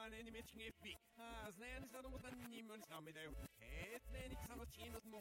안에 님의 칭의 비. 아, 스네니 사도 못한 님은 사미다요. 해, 스네니 사도 치는